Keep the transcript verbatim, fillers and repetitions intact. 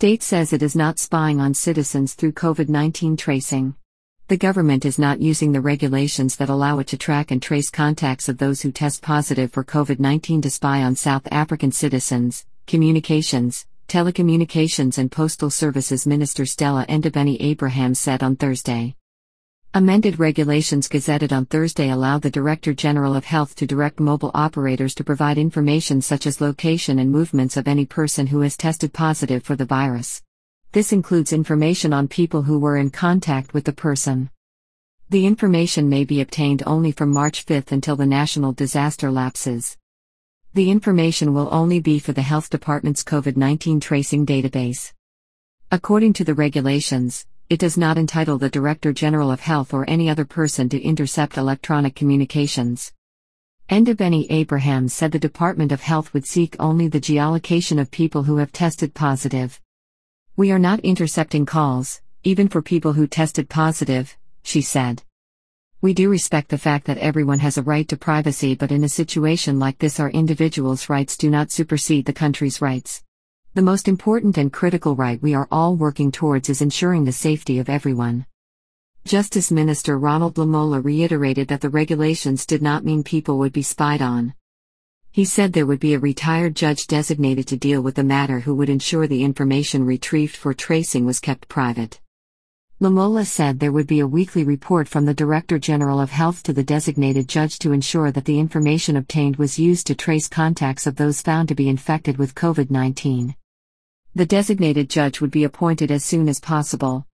state says it is not spying on citizens through COVID nineteen tracing. The government is not using the regulations that allow it to track and trace contacts of those who test positive for COVID nineteen to spy on South African citizens, Communications, Telecommunications and Postal Services Minister Stella Ndabeni-Abrahams said on Thursday. Amended regulations gazetted on Thursday allow the Director General of Health to direct mobile operators to provide information such as location and movements of any person who has tested positive for the virus. This includes information on people who were in contact with the person. The information may be obtained only from March fifth until the national disaster lapses. The information will only be for the Health Department's COVID nineteen tracing database. According to the regulations, it does not entitle the Director General of Health or any other person to intercept electronic communications. Ndabeni-Abrahams said the Department of Health would seek only the geolocation of people who have tested positive. "We are not intercepting calls, even for people who tested positive," she said. "We do respect the fact that everyone has a right to privacy, but in a situation like this our individuals' rights do not supersede the country's rights. The most important and critical right we are all working towards is ensuring the safety of everyone." Justice Minister Ronald Lamola reiterated that the regulations did not mean people would be spied on. He said there would be a retired judge designated to deal with the matter who would ensure the information retrieved for tracing was kept private. Lamola said there would be a weekly report from the Director General of Health to the designated judge to ensure that the information obtained was used to trace contacts of those found to be infected with COVID nineteen. The designated judge would be appointed as soon as possible.